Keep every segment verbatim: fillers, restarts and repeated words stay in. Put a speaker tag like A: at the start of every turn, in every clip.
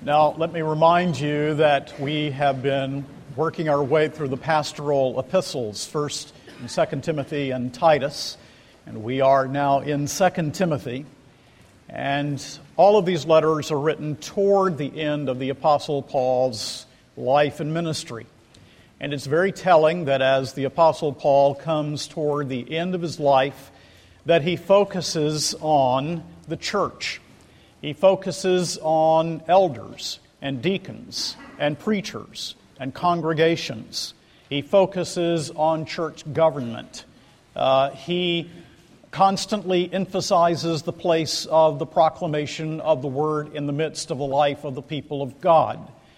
A: Now, let me remind you that we have been working our way through the pastoral epistles, First and Second Timothy and Titus, and we are now in Second Timothy. And all of these letters are written toward the end of the Apostle Paul's life and ministry. And it's very telling that as the Apostle Paul comes toward the end of his life, that he focuses on the church. He focuses on elders and deacons and preachers and congregations. He focuses on church government. Uh, he constantly emphasizes the place of the proclamation of the Word in the midst of the life of the people of God.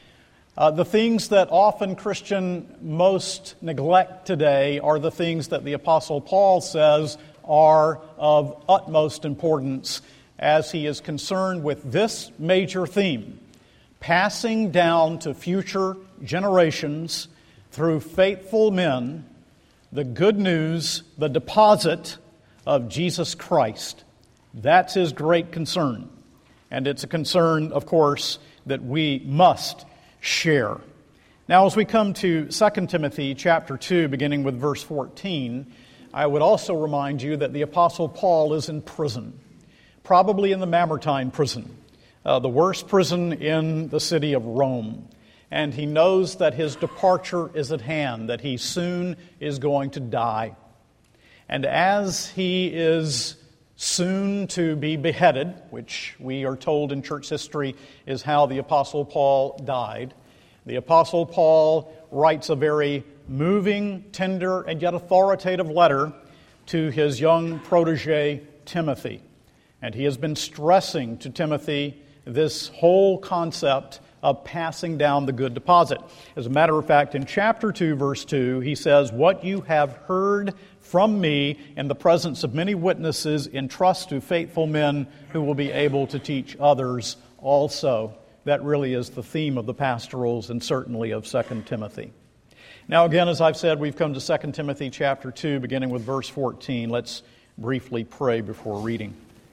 A: Uh, the things that often Christians most neglect today are the things that the Apostle Paul says are of utmost importance as he is concerned with this major theme, passing down to future generations through faithful men the good news, the deposit of Jesus Christ. That's his great concern. And it's a concern, of course, that we must share. Now, as we come to Second Timothy chapter two, beginning with verse fourteen, I would also remind you that the Apostle Paul is in prison, probably in the Mamertine prison, uh, the worst prison in the city of Rome. And he knows that his departure is at hand, that he soon is going to die. And as he is soon to be beheaded, which we are told in church history is how the Apostle Paul died, the Apostle Paul writes a very moving, tender, and yet authoritative letter to his young protege, Timothy. And he has been stressing to Timothy this whole concept of passing down the good deposit. As a matter of fact, in chapter two, verse two, he says, "What you have heard from me in the presence of many witnesses, entrust to faithful men who will be able to teach others also." That really is the theme of the pastorals and certainly of Second Timothy. Now again, as I've said, we've come to Second Timothy chapter two, beginning with verse fourteen. Let's briefly pray before reading.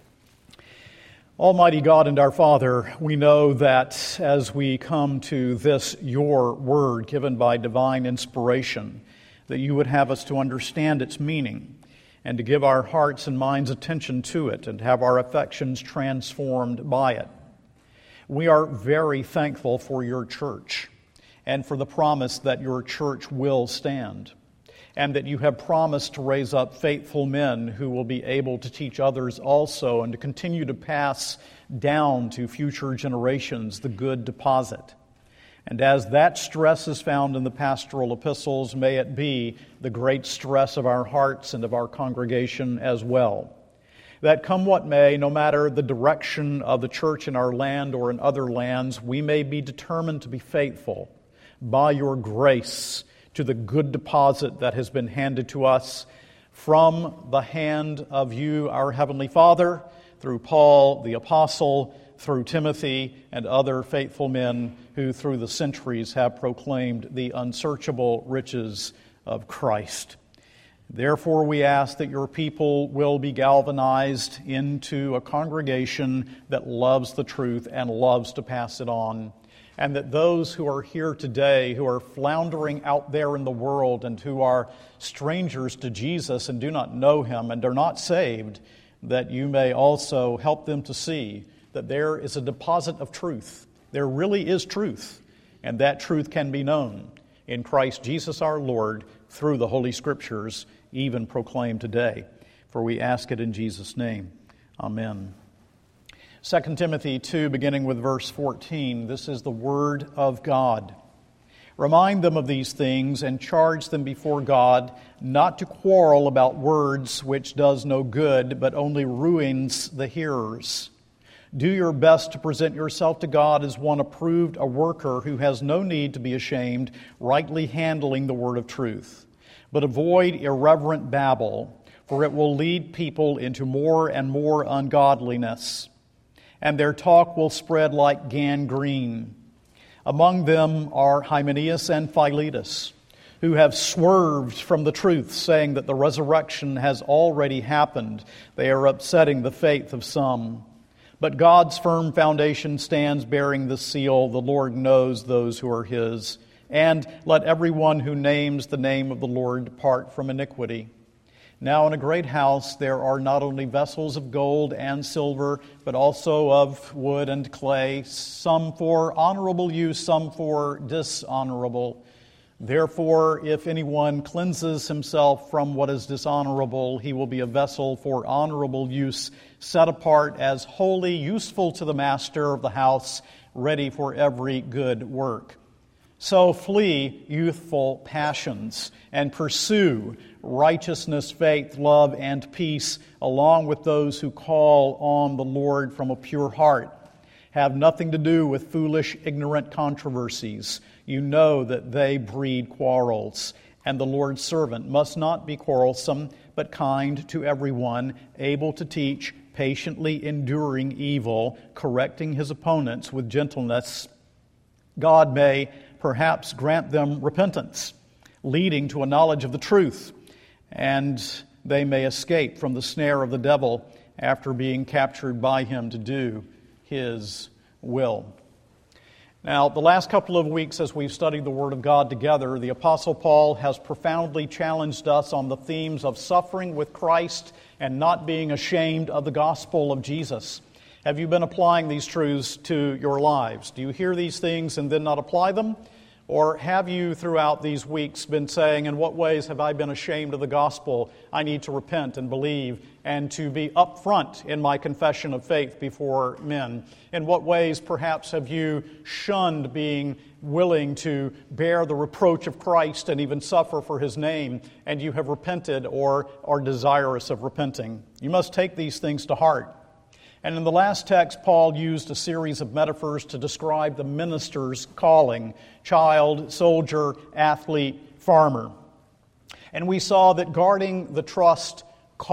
A: Almighty God and our Father, we know that as we come to this, your word given by divine inspiration, that you would have us to understand its meaning and to give our hearts and minds attention to it and have our affections transformed by it. We are very thankful for your church and for the promise that your church will stand, and that you have promised to raise up faithful men who will be able to teach others also and to continue to pass down to future generations the good deposit. And as that stress is found in the pastoral epistles, may it be the great stress of our hearts and of our congregation as well. That come what may, no matter the direction of the church in our land or in other lands, we may be determined to be faithful by your grace to the good deposit that has been handed to us from the hand of you, our Heavenly Father, through Paul the Apostle, through Timothy and other faithful men who through the centuries have proclaimed the unsearchable riches of Christ. Therefore, we ask that your people will be galvanized into a congregation that loves the truth and loves to pass it on. And that those who are here today, who are floundering out there in the world and who are strangers to Jesus and do not know Him and are not saved, that you may also help them to see that there is a deposit of truth. There really is truth, and that truth can be known in Christ Jesus our Lord through the Holy Scriptures, even proclaimed today. For we ask it in Jesus' name. Amen. Second Timothy two, beginning with verse fourteen, this is the Word of God. Remind them of these things and charge them before God not to quarrel about words which does no good, but only ruins the hearers. Do your best to present yourself to God as one approved, a worker who has no need to be ashamed, rightly handling the word of truth. But avoid irreverent babble, for it will lead people into more and more ungodliness, and their talk will spread like gangrene. Among them are Hymenaeus and Philetus, who have swerved from the truth, saying that the resurrection has already happened. They are upsetting the faith of some. But God's firm foundation stands bearing the seal. The Lord knows those who are His. And let everyone who names the name of the Lord depart from iniquity. Now in a great house there are not only vessels of gold and silver, but also of wood and clay, some for honorable use, some for dishonorable. Therefore, if anyone cleanses himself from what is dishonorable, he will be a vessel for honorable use, set apart as holy, useful to the master of the house, ready for every good work. So flee youthful passions and pursue righteousness, faith, love, and peace, along with those who call on the Lord from a pure heart. Have nothing to do with foolish, ignorant controversies. You know that they breed quarrels. And the Lord's servant must not be quarrelsome, but kind to everyone, able to teach, patiently enduring evil, correcting his opponents with gentleness. God may perhaps grant them repentance, leading to a knowledge of the truth, and they may escape from the snare of the devil after being captured by him to do his will. Now, the last couple of weeks as we've studied the Word of God together, the Apostle Paul has profoundly challenged us on the themes of suffering with Christ and not being ashamed of the gospel of Jesus. Have you been applying these truths to your lives? Do you hear these things and then not apply them? Or have you throughout these weeks been saying, in what ways have I been ashamed of the gospel? I need to repent and believe and to be upfront in my confession of faith before men. In what ways perhaps have you shunned being willing to bear the reproach of Christ and even suffer for His name, and you have repented or are desirous of repenting? You must take these things to heart. And in the last text, Paul used a series of metaphors to describe the minister's calling: child, soldier, athlete, farmer. And we saw that guarding the trust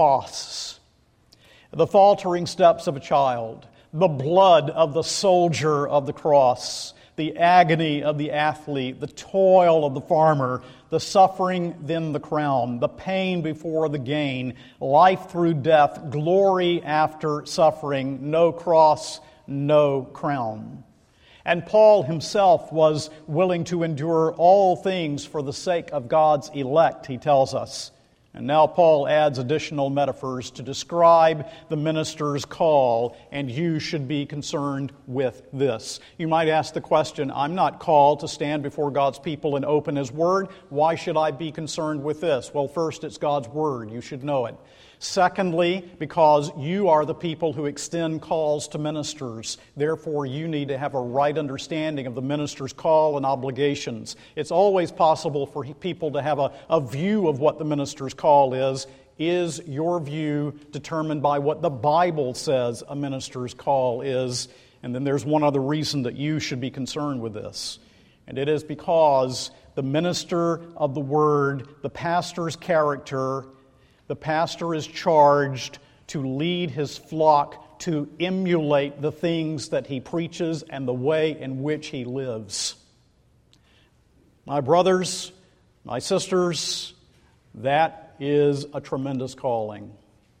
A: costs. The faltering steps of a child, the blood of the soldier of the cross, the agony of the athlete, the toil of the farmer, the suffering, then the crown, the pain before the gain, life through death, glory after suffering, no cross, no crown. And Paul himself was willing to endure all things for the sake of God's elect, he tells us. And now Paul adds additional metaphors to describe the minister's call, and you should be concerned with this. You might ask the question, I'm not called to stand before God's people and open His Word. Why should I be concerned with this? Well, first, it's God's Word. You should know it. Secondly, because you are the people who extend calls to ministers. Therefore, you need to have a right understanding of the minister's call and obligations. It's always possible for people to have a, a view of what the minister's call is. Is your view determined by what the Bible says a minister's call is? And then there's one other reason that you should be concerned with this. And it is because the minister of the Word, the pastor's character, the pastor is charged to lead his flock to emulate the things that he preaches and the way in which he lives. My brothers, my sisters, that is a tremendous calling.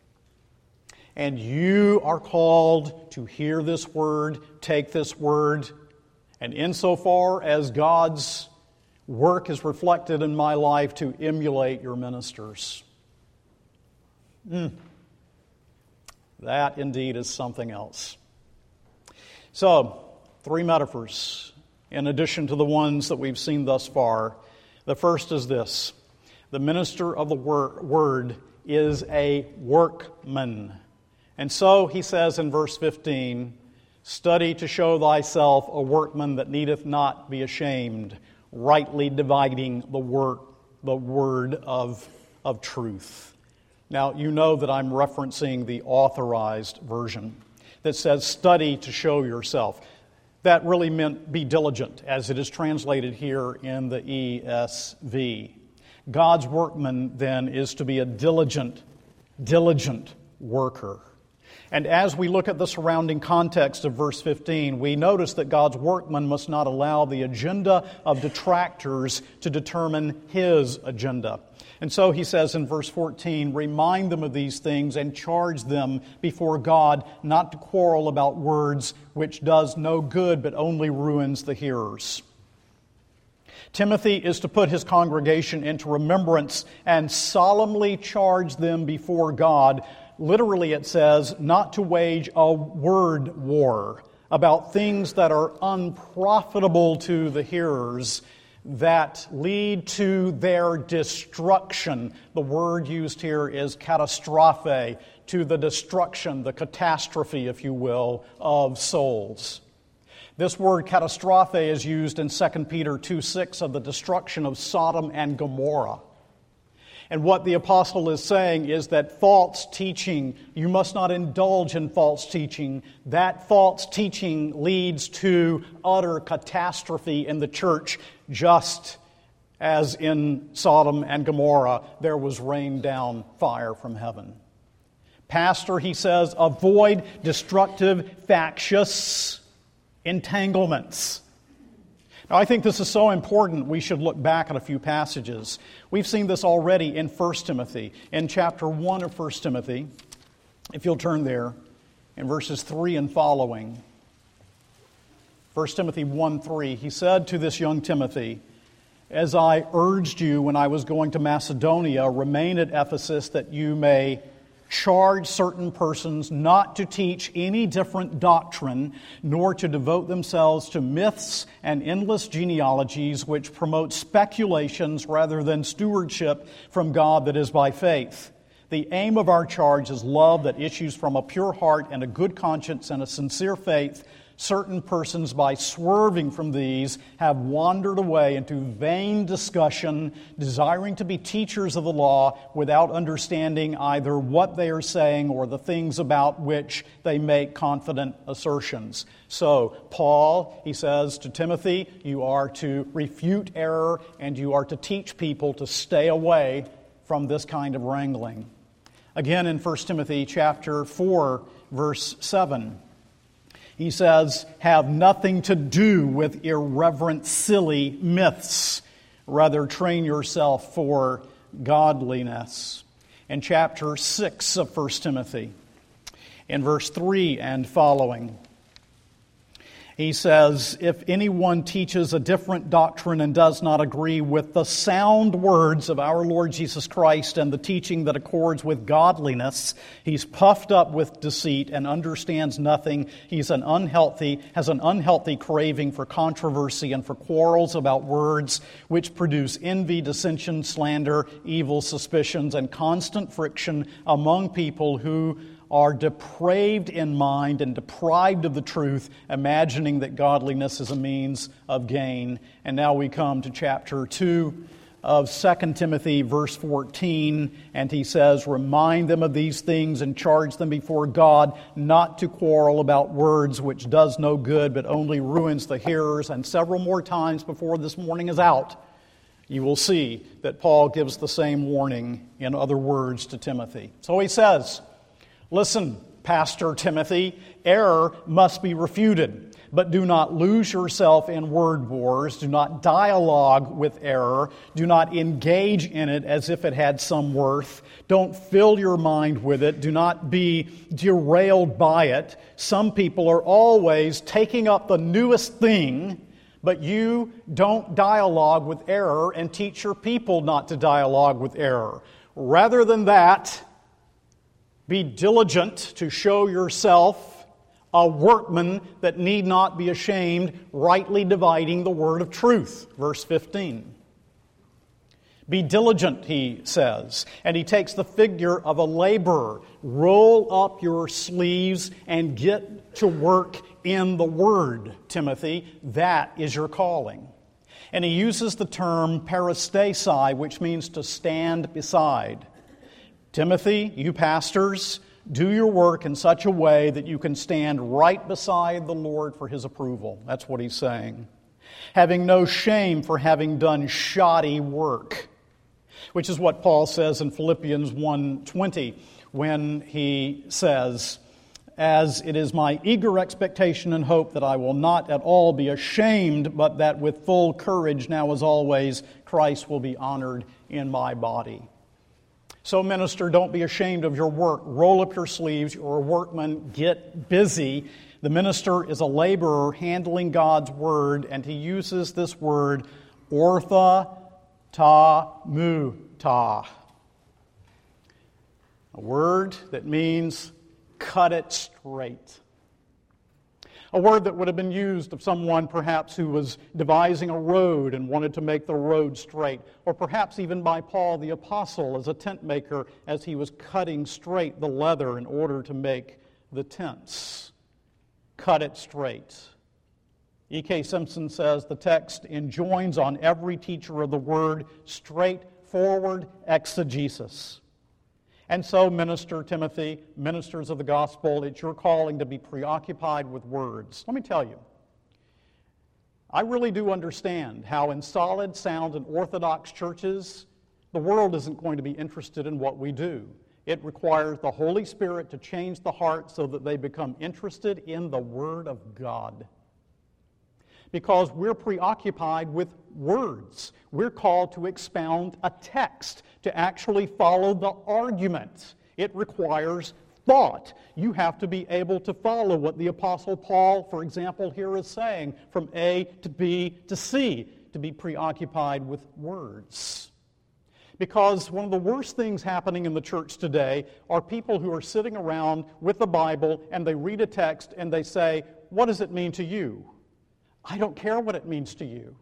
A: And you are called to hear this word, take this word, and insofar as God's work is reflected in my life, to emulate your ministers. Mm. That indeed is something else. So, three metaphors in addition to the ones that we've seen thus far. The first is this: the minister of the word is a workman. And so he says in verse fifteen, study to show thyself a workman that needeth not be ashamed, rightly dividing the word, the word of, of truth. Now, you know that I'm referencing the Authorized Version that says, study to show yourself. That really meant be diligent, as it is translated here in the E S V. God's workman, then, is to be a diligent, diligent worker. And as we look at the surrounding context of verse fifteen, we notice that God's workman must not allow the agenda of detractors to determine his agenda. And so he says in verse fourteen, remind them of these things and charge them before God not to quarrel about words which does no good but only ruins the hearers. Timothy is to put his congregation into remembrance and solemnly charge them before God. Literally it says, not to wage a word war about things that are unprofitable to the hearers, that lead to their destruction. The word used here is catastrophe, to the destruction, the catastrophe, if you will, of souls. This word catastrophe is used in Second Peter two six of the destruction of Sodom and Gomorrah. And what the apostle is saying is that false teaching, you must not indulge in false teaching. That false teaching leads to utter catastrophe in the church, just as in Sodom and Gomorrah there was rained down fire from heaven. Pastor, he says, avoid destructive, factious entanglements. Now, I think this is so important, we should look back at a few passages. We've seen this already in First Timothy. In chapter one of First Timothy, if you'll turn there, in verses three and following. First Timothy one three, he said to this young Timothy, as I urged you when I was going to Macedonia, remain at Ephesus that you may charge certain persons not to teach any different doctrine, nor to devote themselves to myths and endless genealogies which promote speculations rather than stewardship from God that is by faith. The aim of our charge is love that issues from a pure heart and a good conscience and a sincere faith. Certain persons, by swerving from these, have wandered away into vain discussion, desiring to be teachers of the law without understanding either what they are saying or the things about which they make confident assertions. So, Paul, he says to Timothy, you are to refute error and you are to teach people to stay away from this kind of wrangling. Again, in First Timothy chapter four, verse seven, he says, have nothing to do with irreverent, silly myths. Rather, train yourself for godliness. In chapter six of First Timothy, in verse three and following, he says, if anyone teaches a different doctrine and does not agree with the sound words of our Lord Jesus Christ and the teaching that accords with godliness, he's puffed up with deceit and understands nothing. He's an unhealthy, has an unhealthy craving for controversy and for quarrels about words, which produce envy, dissension, slander, evil suspicions, and constant friction among people who are depraved in mind and deprived of the truth, imagining that godliness is a means of gain. And now we come to chapter two of Second Timothy, verse fourteen, and he says, remind them of these things and charge them before God not to quarrel about words which does no good but only ruins the hearers. And several more times before this morning is out, you will see that Paul gives the same warning in other words to Timothy. So he says, listen, Pastor Timothy, error must be refuted, but do not lose yourself in word wars. Do not dialogue with error. Do not engage in it as if it had some worth. Don't fill your mind with it. Do not be derailed by it. Some people are always taking up the newest thing, but you don't dialogue with error and teach your people not to dialogue with error. Rather than that, be diligent to show yourself a workman that need not be ashamed, rightly dividing the word of truth. Verse fifteen. Be diligent, he says. And he takes the figure of a laborer. Roll up your sleeves and get to work in the word, Timothy. That is your calling. And he uses the term paristesi, which means to stand beside. Timothy, you pastors, do your work in such a way that you can stand right beside the Lord for His approval. That's what he's saying. Having no shame for having done shoddy work, which is what Paul says in Philippians one twenty when he says as it is my eager expectation and hope that I will not at all be ashamed, but that with full courage, now as always, Christ will be honored in my body. So, minister, don't be ashamed of your work. Roll up your sleeves. You're a workman. Get busy. The minister is a laborer handling God's word, and he uses this word, ortha ta mu ta. A word that means cut it straight. A word that would have been used of someone perhaps who was devising a road and wanted to make the road straight, or perhaps even by Paul the Apostle as a tent maker as he was cutting straight the leather in order to make the tents. Cut it straight. E K Simpson says the text enjoins on every teacher of the word straightforward exegesis. And so, Minister Timothy, ministers of the gospel, it's your calling to be preoccupied with words. Let me tell you, I really do understand how in solid, sound, and orthodox churches, the world isn't going to be interested in what we do. It requires the Holy Spirit to change the heart so that they become interested in the Word of God. Because we're preoccupied with words. We're called to expound a text, to actually follow the argument. It requires thought. You have to be able to follow what the Apostle Paul, for example, here is saying, from A to B to C, to be preoccupied with words. Because one of the worst things happening in the church today are people who are sitting around with the Bible and they read a text and they say, "What does it mean to you?" I don't care what it means to you.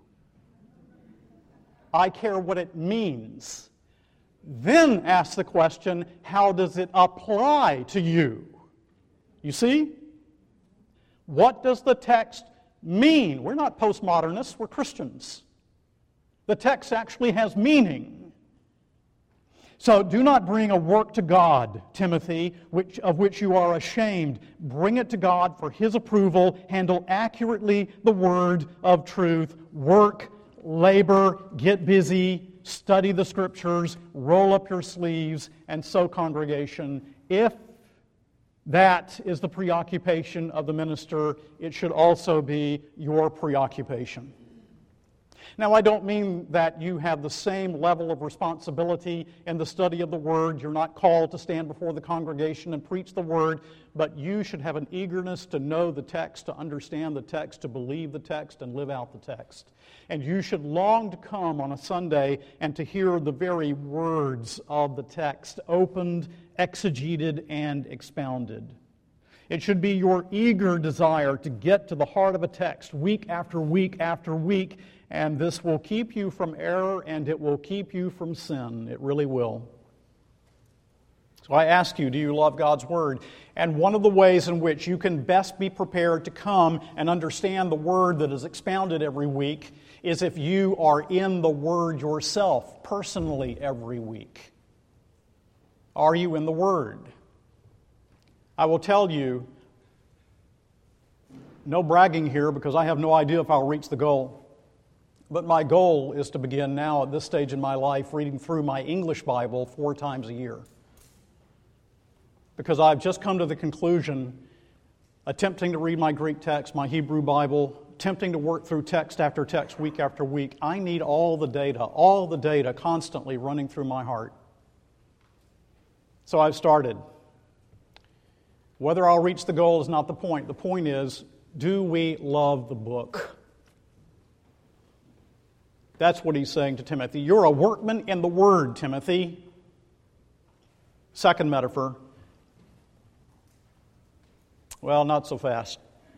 A: I care what it means. Then ask the question, how does it apply to you? You see? What does the text mean? We're not postmodernists, we're Christians. The text actually has meaning. So do not bring a work to God, Timothy, which, of which you are ashamed. Bring it to God for His approval. Handle accurately the word of truth. Work, labor, get busy, study the Scriptures, roll up your sleeves, and so, congregation, if that is the preoccupation of the minister, it should also be your preoccupation. Now, I don't mean that you have the same level of responsibility in the study of the Word. You're not called to stand before the congregation and preach the Word, but you should have an eagerness to know the text, to understand the text, to believe the text, and live out the text. And you should long to come on a Sunday and to hear the very words of the text opened, exegeted, and expounded. It should be your eager desire to get to the heart of a text week after week after week, and this will keep you from error and it will keep you from sin. It really will. So I ask you, do you love God's Word? And one of the ways in which you can best be prepared to come and understand the Word that is expounded every week is if you are in the Word yourself, personally, every week. Are you in the Word? I will tell you, no bragging here because I have no idea if I'll reach the goal. But my goal is to begin now at this stage in my life reading through my English Bible four times a year. Because I've just come to the conclusion, attempting to read my Greek text, my Hebrew Bible, attempting to work through text after text, week after week, I need all the data, all the data constantly running through my heart. So I've started. Whether I'll reach the goal is not the point. The point is, do we love the book? That's what he's saying to Timothy. You're a workman in the Word, Timothy. Second metaphor. Well, not so fast.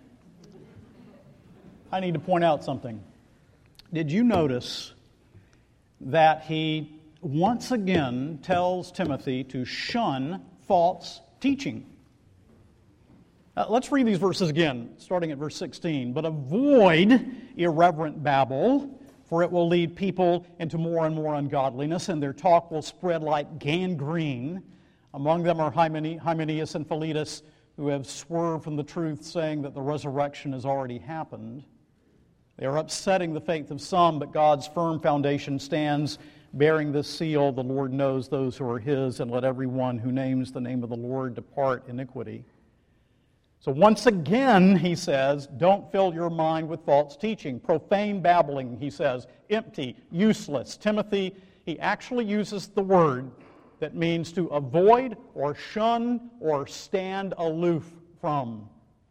A: I need to point out something. Did you notice that he once again tells Timothy to shun false teaching? Uh, let's read these verses again, starting at verse sixteen. But avoid irreverent babble, for it will lead people into more and more ungodliness, and their talk will spread like gangrene. Among them are Hymenaeus and Philetus, who have swerved from the truth, saying that the resurrection has already happened. They are upsetting the faith of some, but God's firm foundation stands, bearing this seal, the Lord knows those who are His, and let everyone who names the name of the Lord depart iniquity. So once again, he says, don't fill your mind with false teaching. Profane babbling, he says, empty, useless. Timothy, he actually uses the word that means to avoid or shun or stand aloof from.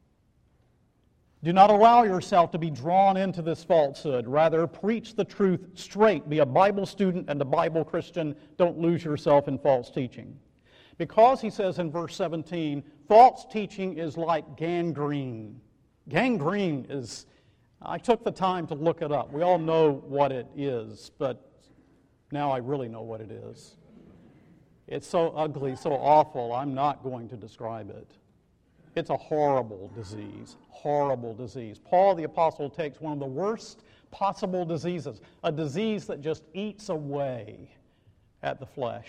A: Do not allow yourself to be drawn into this falsehood. Rather, preach the truth straight. Be a Bible student and a Bible Christian. Don't lose yourself in false teaching. Because, he says in verse seventeen, false teaching is like gangrene. Gangrene is, I took the time to look it up. We all know what it is, but now I really know what it is. It's so ugly, so awful, I'm not going to describe it. It's a horrible disease, horrible disease. Paul the Apostle takes one of the worst possible diseases, a disease that just eats away at the flesh.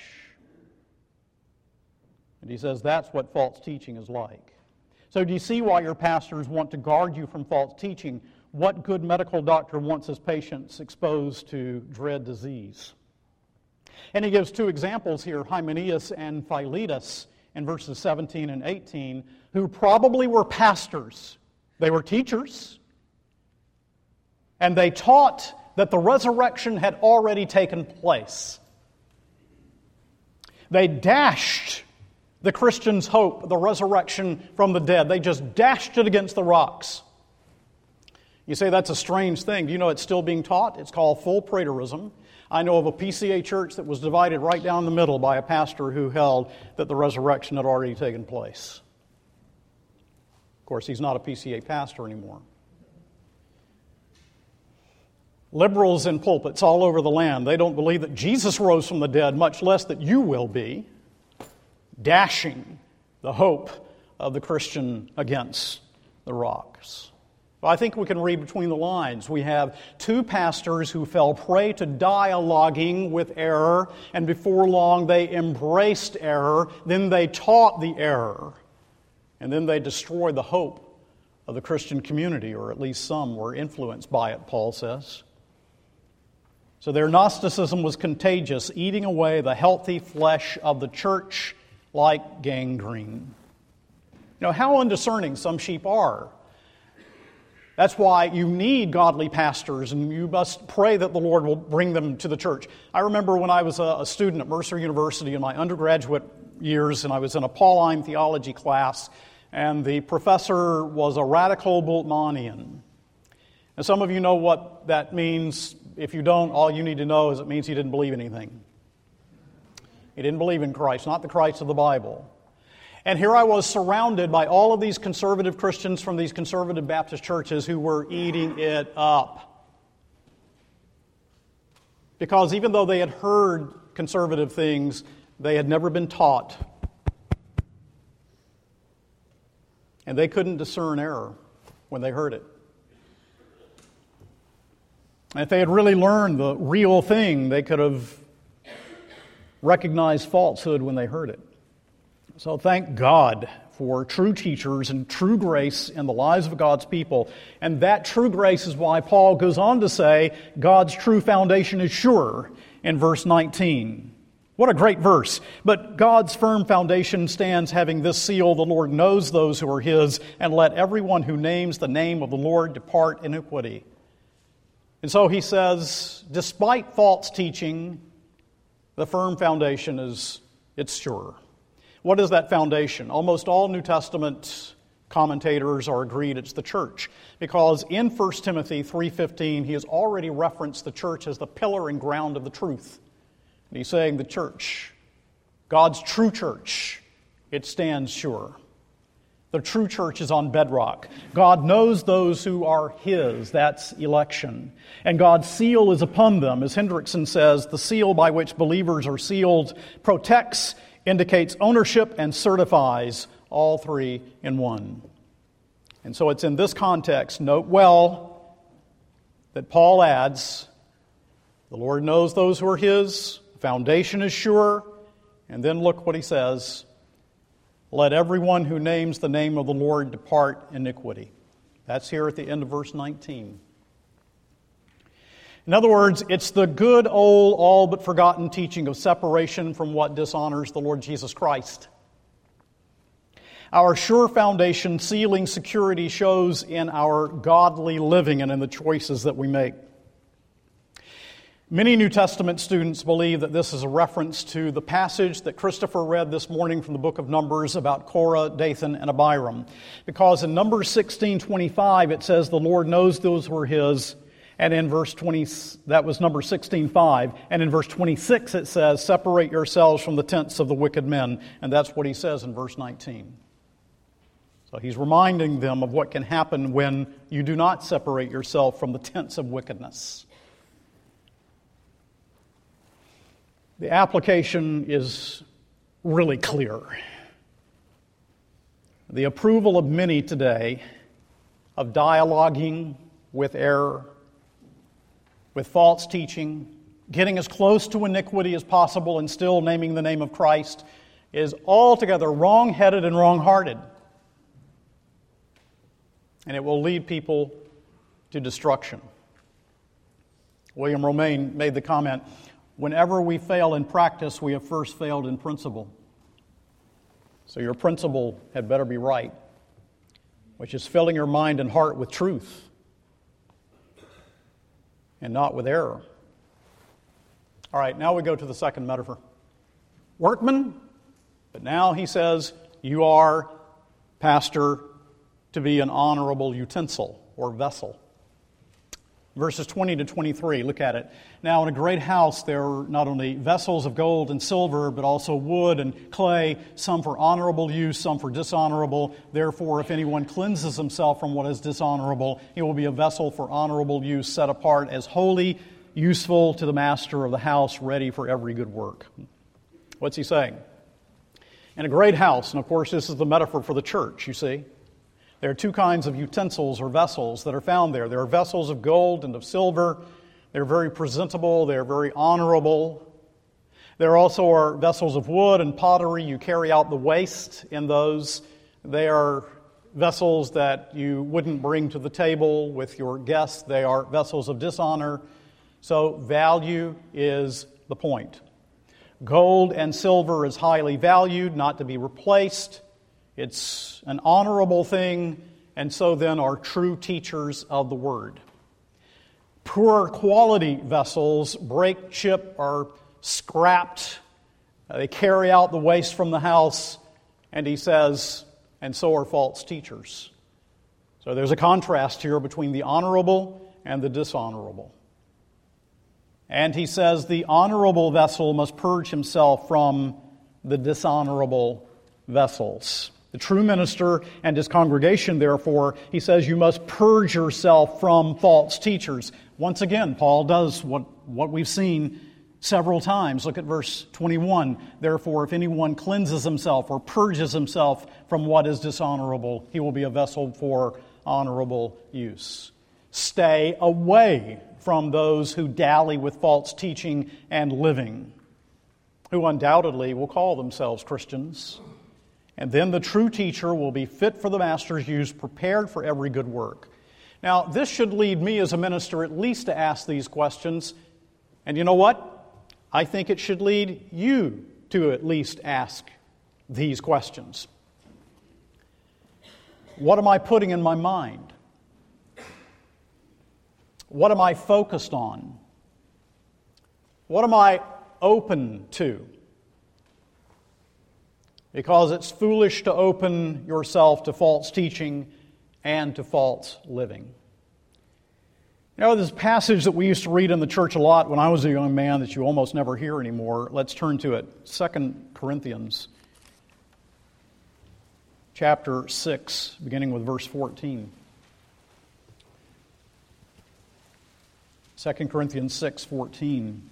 A: And he says that's what false teaching is like. So do you see why your pastors want to guard you from false teaching? What good medical doctor wants his patients exposed to dread disease? And he gives two examples here, Hymenaeus and Philetus, in verses seventeen and eighteen, who probably were pastors. They were teachers. And they taught that the resurrection had already taken place. They dashed the Christians' hope, the resurrection from the dead. They just dashed it against the rocks. You say that's a strange thing. Do you know it's still being taught? It's called full preterism. I know of a P C A church that was divided right down the middle by a pastor who held that the resurrection had already taken place. Of course, he's not a P C A pastor anymore. Liberals in pulpits all over the land, they don't believe that Jesus rose from the dead, much less that you will be, dashing the hope of the Christian against the rocks. Well, I think we can read between the lines. We have two pastors who fell prey to dialoguing with error, and before long they embraced error, then they taught the error, and then they destroyed the hope of the Christian community, or at least some were influenced by it, Paul says. So their Gnosticism was contagious, eating away the healthy flesh of the church like gangrene. You know, how undiscerning some sheep are. That's why you need godly pastors, and you must pray that the Lord will bring them to the church. I remember when I was a student at Mercer University in my undergraduate years, and I was in a Pauline theology class, and the professor was a radical Bultmannian. And some of you know what that means. If you don't, all you need to know is it means he didn't believe anything. He didn't believe in Christ, not the Christ of the Bible. And here I was surrounded by all of these conservative Christians from these conservative Baptist churches who were eating it up. Because even though they had heard conservative things, they had never been taught. And they couldn't discern error when they heard it. And if they had really learned the real thing, they could have recognized falsehood when they heard it. So thank God for true teachers and true grace in the lives of God's people. And that true grace is why Paul goes on to say God's true foundation is sure in verse nineteen. What a great verse. But God's firm foundation stands having this seal, the Lord knows those who are His, and let everyone who names the name of the Lord depart iniquity. And so he says, despite false teaching, the firm foundation is, it's sure. What is that foundation? Almost all New Testament commentators are agreed it's the church. Because in First Timothy three fifteen, he has already referenced the church as the pillar and ground of the truth. And he's saying the church, God's true church, it stands sure. The true church is on bedrock. God knows those who are His. That's election. And God's seal is upon them. As Hendrickson says, the seal by which believers are sealed protects, indicates ownership, and certifies all three in one. And so it's in this context, note well, that Paul adds, the Lord knows those who are His, foundation is sure, and then look what he says, let everyone who names the name of the Lord depart iniquity. That's here at the end of verse nineteen. In other words, it's the good old, all but forgotten teaching of separation from what dishonors the Lord Jesus Christ. Our sure foundation, sealing security, shows in our godly living and in the choices that we make. Many New Testament students believe that this is a reference to the passage that Christopher read this morning from the book of Numbers about Korah, Dathan, and Abiram. Because in Numbers sixteen twenty-five it says the Lord knows those were His, and in verse twenty, that was Numbers sixteen five, and in verse twenty-six it says, separate yourselves from the tents of the wicked men, and that's what He says in verse nineteen. So He's reminding them of what can happen when you do not separate yourself from the tents of wickedness. The application is really clear. The approval of many today of dialoguing with error, with false teaching, getting as close to iniquity as possible and still naming the name of Christ, is altogether wrong-headed and wrong-hearted. And it will lead people to destruction. William Romaine made the comment, whenever we fail in practice, we have first failed in principle. So your principle had better be right, which is filling your mind and heart with truth and not with error. All right, now we go to the second metaphor. Workman, but now he says, you are, pastor, to be an honorable utensil or vessel. Verses twenty to twenty-three, look at it. Now in a great house there are not only vessels of gold and silver, but also wood and clay, some for honorable use, some for dishonorable. Therefore, if anyone cleanses himself from what is dishonorable, he will be a vessel for honorable use, set apart as holy, useful to the master of the house, ready for every good work. What's he saying? In a great house, and of course this is the metaphor for the church, you see. There are two kinds of utensils or vessels that are found there. There are vessels of gold and of silver. They're very presentable. They're very honorable. There also are vessels of wood and pottery. You carry out the waste in those. They are vessels that you wouldn't bring to the table with your guests. They are vessels of dishonor. So value is the point. Gold and silver is highly valued, not to be replaced. It's an honorable thing, and so then are true teachers of the Word. Poor quality vessels break, chip, are scrapped. They carry out the waste from the house, and he says, and so are false teachers. So there's a contrast here between the honorable and the dishonorable. And he says the honorable vessel must purge himself from the dishonorable vessels. The true minister and his congregation, therefore, he says you must purge yourself from false teachers. Once again, Paul does what, what we've seen several times. Look at verse twenty-one. Therefore, if anyone cleanses himself or purges himself from what is dishonorable, he will be a vessel for honorable use. Stay away from those who dally with false teaching and living, who undoubtedly will call themselves Christians. And then the true teacher will be fit for the master's use, prepared for every good work. Now, this should lead me as a minister at least to ask these questions. And you know what? I think it should lead you to at least ask these questions. What am I putting in my mind? What am I focused on? What am I open to? Because it's foolish to open yourself to false teaching and to false living. You know, this passage that we used to read in the church a lot when I was a young man that you almost never hear anymore. Let's turn to it. Second Corinthians chapter six, beginning with verse fourteen. Second Corinthians six fourteen.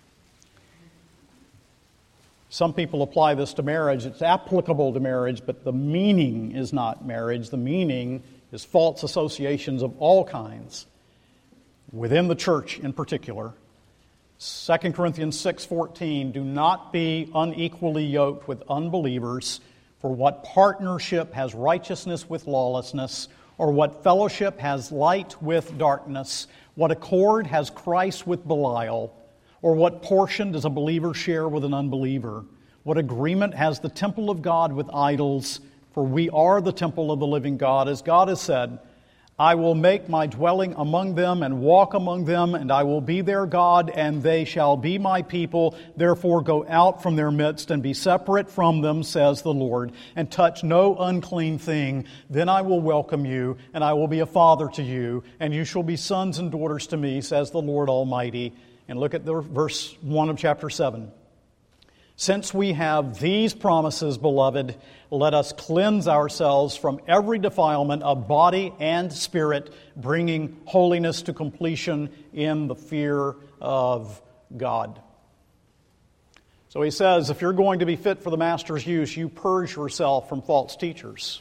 A: Some people apply this to marriage. It's applicable to marriage, but the meaning is not marriage. The meaning is false associations of all kinds, within the church in particular. Second Corinthians six fourteen, do not be unequally yoked with unbelievers, for what partnership has righteousness with lawlessness, or what fellowship has light with darkness? What accord has Christ with Belial? Or what portion does a believer share with an unbeliever? What agreement has the temple of God with idols? for we are the temple of the living God. As God has said, I will make my dwelling among them and walk among them, and I will be their God, and they shall be my people. Therefore go out from their midst and be separate from them, says the Lord, and touch no unclean thing. Then I will welcome you, and I will be a father to you, and you shall be sons and daughters to me, says the Lord Almighty. And look at the verse one of chapter seven. Since we have these promises, beloved, let us cleanse ourselves from every defilement of body and spirit, bringing holiness to completion in the fear of God. So he says, if you're going to be fit for the master's use, you purge yourself from false teachers.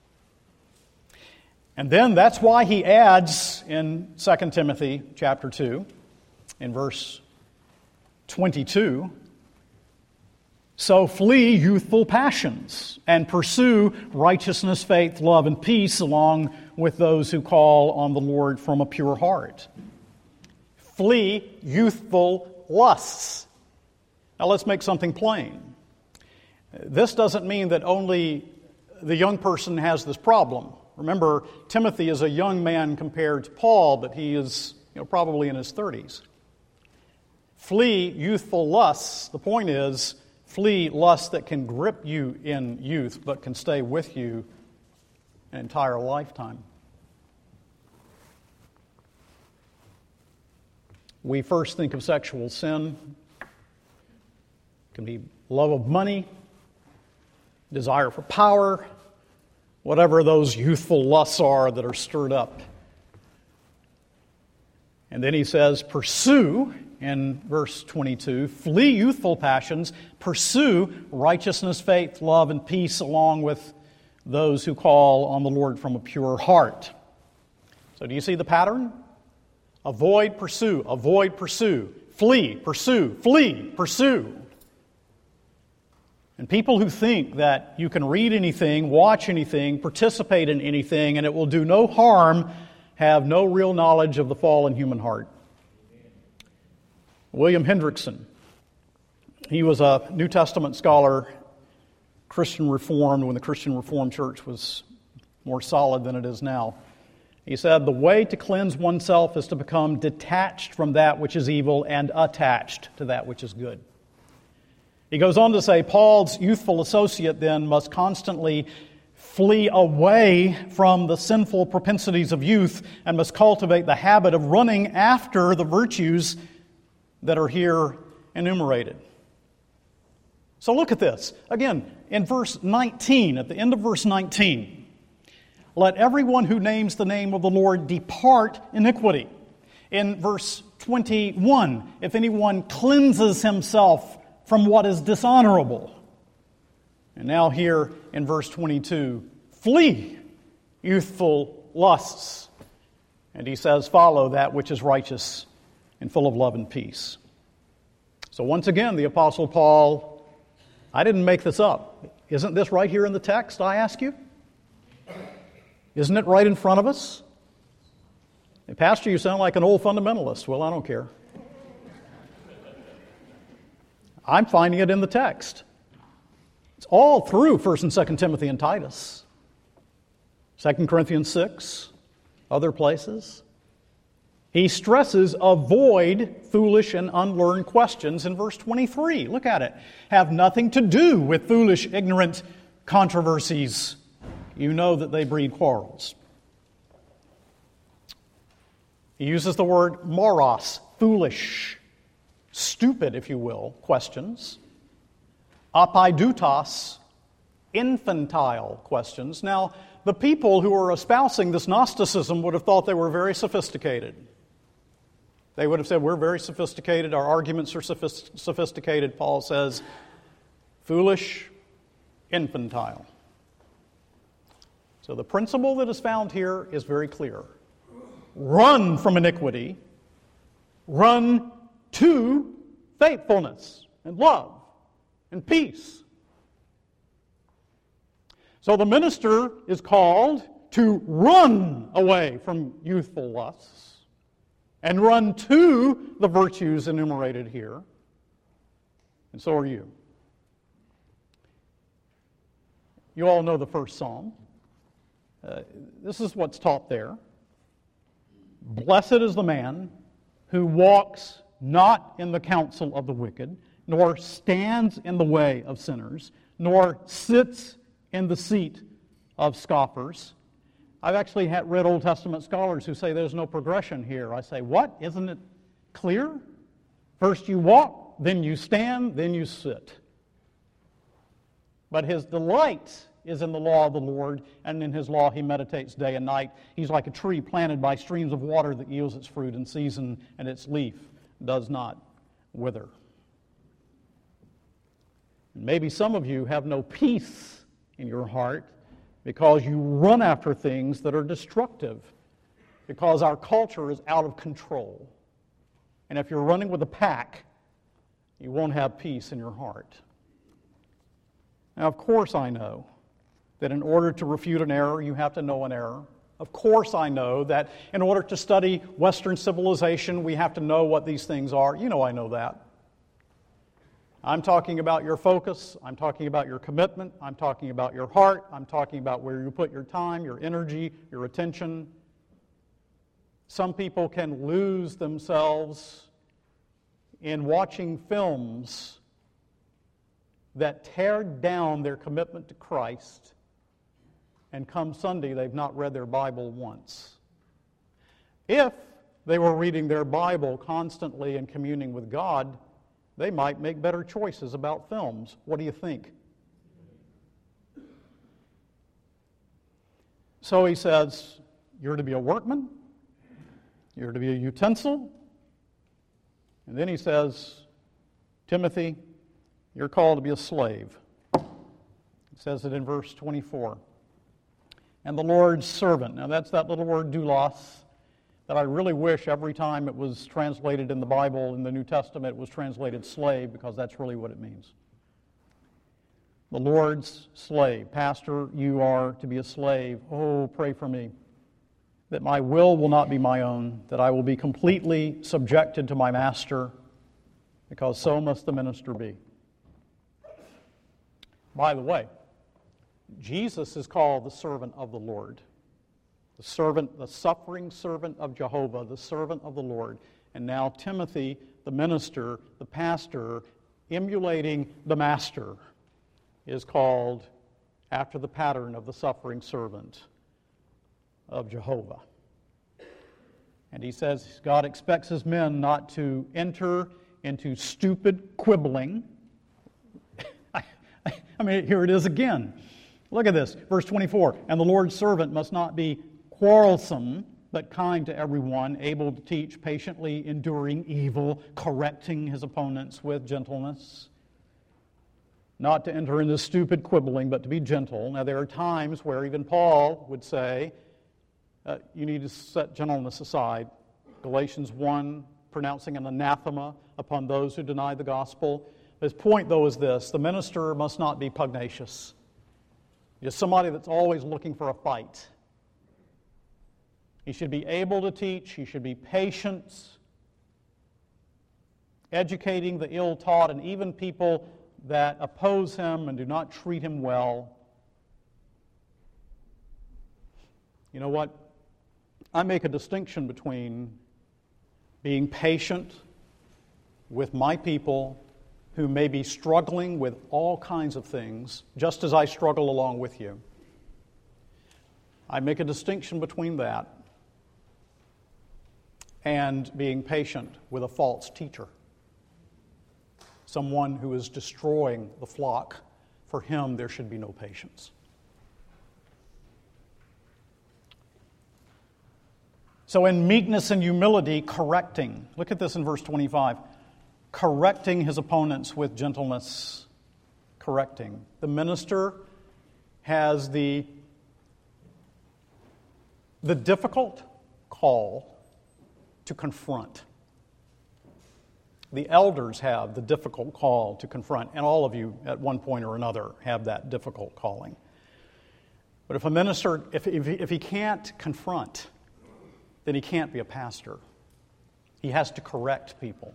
A: And then that's why he adds in Second Timothy chapter two, in verse twenty-two, so flee youthful passions and pursue righteousness, faith, love, and peace along with those who call on the Lord from a pure heart. Flee youthful lusts. Now let's make something plain. This doesn't mean that only the young person has this problem. Remember, Timothy is a young man compared to Paul, but he is, you know, probably in his thirties. Flee youthful lusts. The point is, flee lusts that can grip you in youth but can stay with you an entire lifetime. We first think of sexual sin. It can be love of money, desire for power, whatever those youthful lusts are that are stirred up. And then he says, pursue, in verse twenty-two, flee youthful passions, pursue righteousness, faith, love, and peace along with those who call on the Lord from a pure heart. So do you see the pattern? Avoid, pursue, avoid, pursue, flee, pursue, flee, pursue. And people who think that you can read anything, watch anything, participate in anything, and it will do no harm, have no real knowledge of the fallen human heart. William Hendrickson, he was a New Testament scholar, Christian Reformed, when the Christian Reformed Church was more solid than it is now. He said, the way to cleanse oneself is to become detached from that which is evil and attached to that which is good. He goes on to say, Paul's youthful associate then must constantly flee away from the sinful propensities of youth and must cultivate the habit of running after the virtues that are here enumerated. So look at this. Again, in verse nineteen, at the end of verse nineteen, let everyone who names the name of the Lord depart iniquity. In verse twenty-one, if anyone cleanses himself from what is dishonorable. And now here in verse twenty-two, flee youthful lusts. And he says, follow that which is righteous and full of love and peace. So once again, the Apostle Paul, I didn't make this up. Isn't this right here in the text, I ask you? Isn't it right in front of us? Hey, Pastor, you sound like an old fundamentalist. Well, I don't care. I'm finding it in the text. It's all through First and Second Timothy and Titus. Second Corinthians six, other places. He stresses, avoid foolish and unlearned questions in verse twenty-three. Look at it. Have nothing to do with foolish, ignorant controversies. You know that they breed quarrels. He uses the word moros, foolish, stupid, if you will, questions. Apaidutos, infantile questions. Now, the people who were espousing this Gnosticism would have thought they were very sophisticated. They would have said, we're very sophisticated, our arguments are sophist- sophisticated. Paul says, foolish, infantile. So the principle that is found here is very clear. Run from iniquity, run to faithfulness and love and peace. So the minister is called to run away from youthful lusts and run to the virtues enumerated here. And so are you. You all know the first psalm. Uh, this is what's taught there. Blessed is the man who walks not in the counsel of the wicked, nor stands in the way of sinners, nor sits in the seat of scoffers. I've actually had read Old Testament scholars who say there's no progression here. I say, what? Isn't it clear? First you walk, then you stand, then you sit. But his delight is in the law of the Lord, and in his law he meditates day and night. He's like a tree planted by streams of water that yields its fruit in season, and its leaf does not wither. Maybe some of you have no peace in your heart because you run after things that are destructive, because our culture is out of control. And if you're running with a pack, you won't have peace in your heart. Now, of course I know that in order to refute an error, you have to know an error. Of course I know that in order to study Western civilization, we have to know what these things are. You know I know that. I'm talking about your focus. I'm talking about your commitment. I'm talking about your heart. I'm talking about where you put your time, your energy, your attention. Some people can lose themselves in watching films that tear down their commitment to Christ, and come Sunday, they've not read their Bible once. If they were reading their Bible constantly and communing with God, they might make better choices about films. What do you think? So he says, you're to be a workman, you're to be a utensil, and then he says, Timothy, you're called to be a slave. It says it in verse twenty-four. And the Lord's servant. Now that's that little word doulos that I really wish every time it was translated in the Bible, in the New Testament, it was translated slave, because that's really what it means. The Lord's slave. Pastor, you are to be a slave. Oh, pray for me that my will will not be my own, that I will be completely subjected to my master, because so must the minister be. By the way, Jesus is called the servant of the Lord. The servant, the suffering servant of Jehovah, the servant of the Lord. And now Timothy, the minister, the pastor, emulating the master, is called after the pattern of the suffering servant of Jehovah. And he says God expects his men not to enter into stupid quibbling. I mean, here it is again. Look at this, verse twenty-four. And the Lord's servant must not be quarrelsome, but kind to everyone, able to teach, patiently enduring evil, correcting his opponents with gentleness. Not to enter into stupid quibbling, but to be gentle. Now, there are times where even Paul would say, uh, you need to set gentleness aside. Galatians one, pronouncing an anathema upon those who deny the gospel. His point, though, is this: the minister must not be pugnacious. Just somebody that's always looking for a fight. He should be able to teach. He should be patient, educating the ill-taught, and even people that oppose him and do not treat him well. You know what? I make a distinction between being patient with my people who may be struggling with all kinds of things, just as I struggle along with you. I make a distinction between that and being patient with a false teacher, someone who is destroying the flock. For him, there should be no patience. So in meekness and humility, correcting. Look at this in verse twenty-five. Correcting his opponents with gentleness. Correcting. The minister has the, the difficult call to confront. The elders have the difficult call to confront, and all of you at one point or another have that difficult calling. But if a minister, if, if, if he can't confront, then he can't be a pastor. He has to correct people.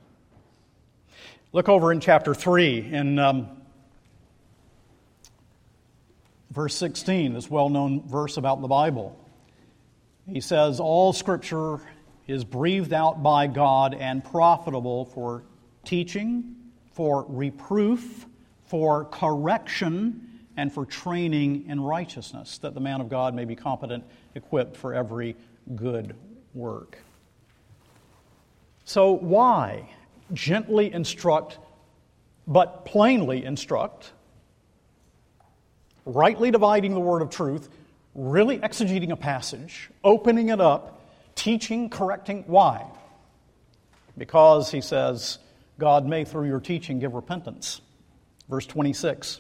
A: Look over in chapter three, in um, verse sixteen, this well-known verse about the Bible. He says, all Scripture is breathed out by God and profitable for teaching, for reproof, for correction, and for training in righteousness, that the man of God may be competent, equipped for every good work. So why gently instruct, but plainly instruct, rightly dividing the word of truth, really exegeting a passage, opening it up, teaching, correcting? Why? Because, he says, God may through your teaching give repentance. Verse twenty-six.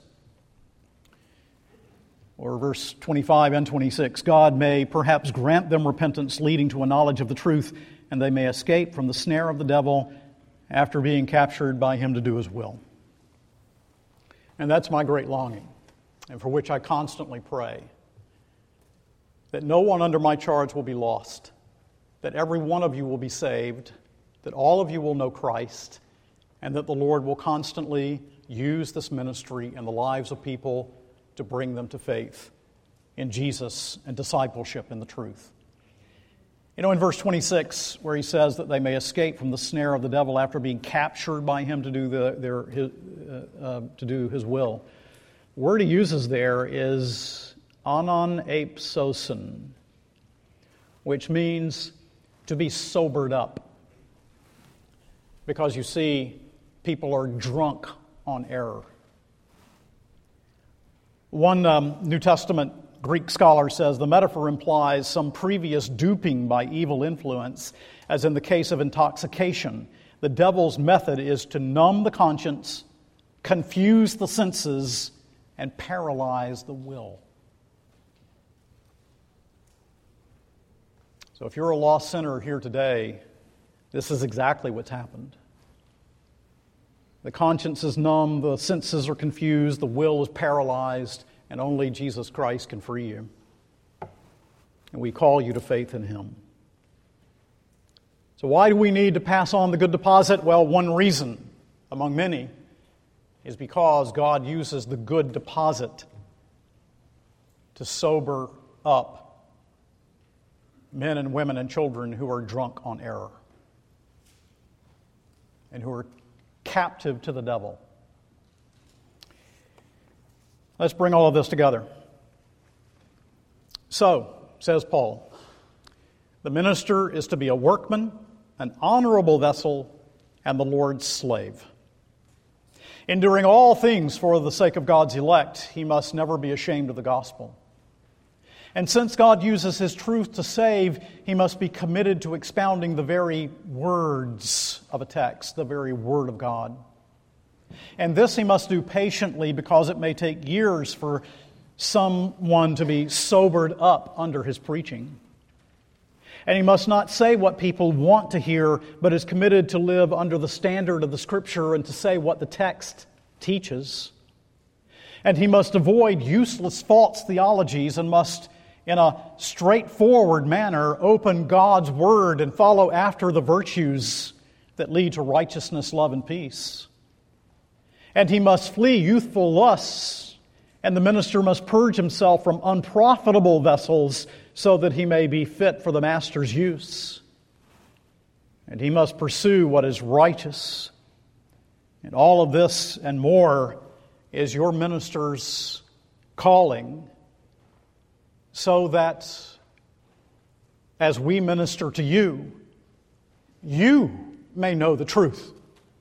A: Or verse twenty-five and twenty-six. God may perhaps grant them repentance leading to a knowledge of the truth, and they may escape from the snare of the devil after being captured by him to do his will. And that's my great longing, and for which I constantly pray, that no one under my charge will be lost, that every one of you will be saved, that all of you will know Christ, and that the Lord will constantly use this ministry and the lives of people to bring them to faith in Jesus and discipleship in the truth. You know, in verse twenty-six, where he says that they may escape from the snare of the devil after being captured by him to do the, their his, uh, uh, to do his will, the word he uses there is anon apsosin, which means to be sobered up. Because you see, people are drunk on error. One um, New Testament Greek scholar says the metaphor implies some previous duping by evil influence, as in the case of intoxication. The devil's method is to numb the conscience, confuse the senses, and paralyze the will. So if you're a lost sinner here today, this is exactly what's happened. The conscience is numb, the senses are confused, the will is paralyzed, and only Jesus Christ can free you. And we call you to faith in Him. So why do we need to pass on the good deposit? Well, one reason, among many, is because God uses the good deposit to sober up men and women and children who are drunk on error and who are captive to the devil. Let's bring all of this together. So, says Paul, the minister is to be a workman, an honorable vessel, and the Lord's slave. Enduring all things for the sake of God's elect, he must never be ashamed of the gospel. And since God uses His truth to save, he must be committed to expounding the very words of a text, the very Word of God. And this he must do patiently, because it may take years for someone to be sobered up under his preaching. And he must not say what people want to hear, but is committed to live under the standard of the Scripture and to say what the text teaches. And he must avoid useless false theologies and must, in a straightforward manner, open God's Word and follow after the virtues that lead to righteousness, love, and peace. And he must flee youthful lusts, and the minister must purge himself from unprofitable vessels so that he may be fit for the master's use. And he must pursue what is righteous. And all of this and more is your minister's calling, so that as we minister to you, you may know the truth.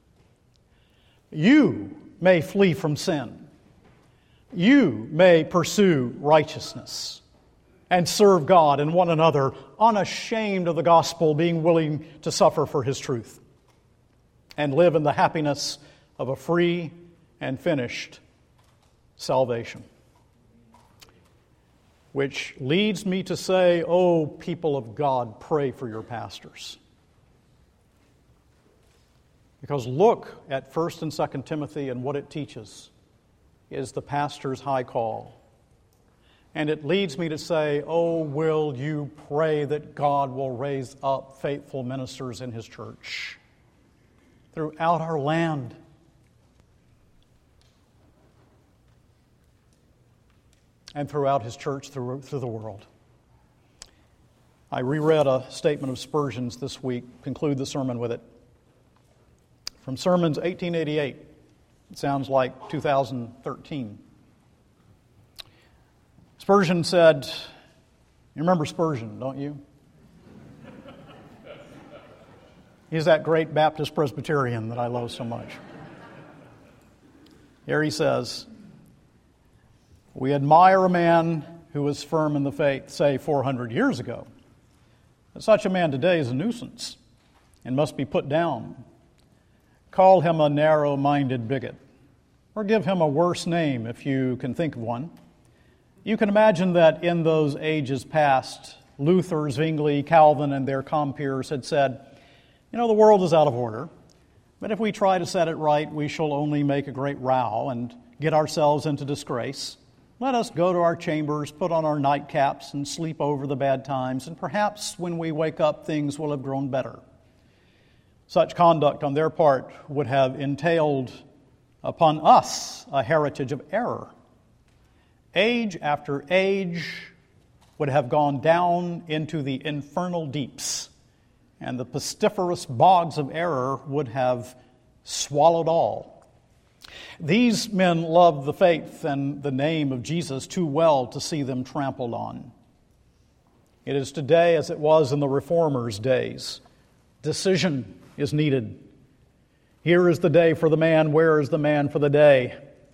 A: You may flee from sin. You may pursue righteousness and serve God and one another, unashamed of the gospel, being willing to suffer for His truth, and live in the happiness of a free and finished salvation. Which leads me to say, oh, people of God, pray for your pastors. Because look at First and Second Timothy, and what it teaches is the pastor's high call. And it leads me to say, oh, will you pray that God will raise up faithful ministers in His church throughout our land. and throughout his church through, through the world. I reread a statement of Spurgeon's this week, conclude the sermon with it. From Sermons eighteen eighty-eight. It sounds like two thousand thirteen. Spurgeon said, you remember Spurgeon, don't you? He's that great Baptist Presbyterian that I love so much. Here he says, we admire a man who was firm in the faith, say, four hundred years ago. But such a man today is a nuisance and must be put down. Call him a narrow-minded bigot, or give him a worse name if you can think of one. You can imagine that in those ages past, Luther, Zwingli, Calvin, and their compeers had said, you know, the world is out of order, but if we try to set it right, we shall only make a great row and get ourselves into disgrace. Let us go to our chambers, put on our nightcaps, and sleep over the bad times, and perhaps when we wake up, things will have grown better. Such conduct on their part would have entailed upon us a heritage of error. Age after age would have gone down into the infernal deeps, and the pestiferous bogs of error would have swallowed all. These men loved the faith and the name of Jesus too well to see them trampled on. It is today as it was in the Reformers' days. Decision is needed. Here is the day for the man, where is the man for the day?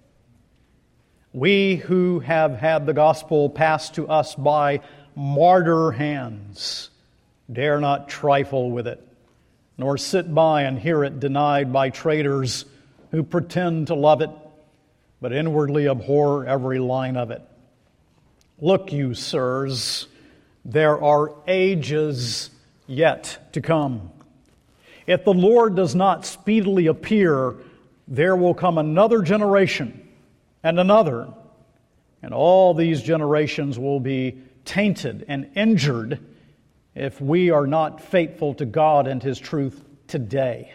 A: We who have had the gospel passed to us by martyr hands dare not trifle with it, nor sit by and hear it denied by traitors who pretend to love it, but inwardly abhor every line of it. Look you, sirs, there are ages yet to come. If the Lord does not speedily appear, there will come another generation and another, and all these generations will be tainted and injured if we are not faithful to God and His truth today.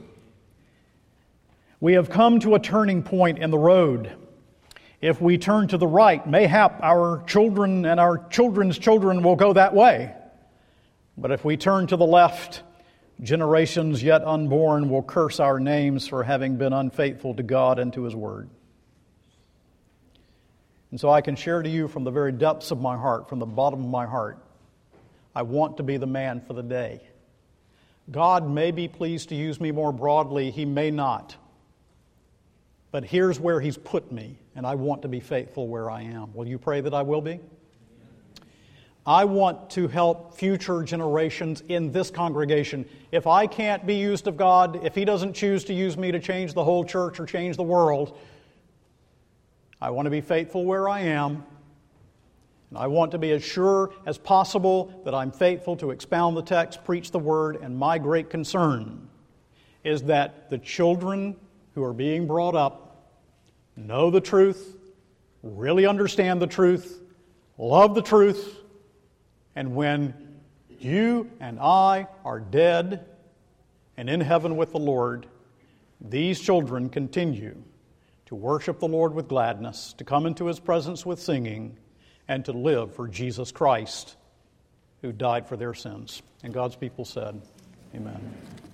A: We have come to a turning point in the road. If we turn to the right, mayhap our children and our children's children will go that way. But if we turn to the left, generations yet unborn will curse our names for having been unfaithful to God and to His Word. And so I can share to you from the very depths of my heart, from the bottom of my heart, I want to be the man for the day. God may be pleased to use me more broadly, He may not. But here's where He's put me, and I want to be faithful where I am. Will you pray that I will be? I want to help future generations in this congregation. If I can't be used of God, if He doesn't choose to use me to change the whole church or change the world, I want to be faithful where I am. And I want to be as sure as possible that I'm faithful to expound the text, preach the Word, and my great concern is that the children who are being brought up know the truth, really understand the truth, love the truth, and when you and I are dead and in heaven with the Lord, these children continue to worship the Lord with gladness, to come into His presence with singing, and to live for Jesus Christ, who died for their sins. And God's people said, Amen.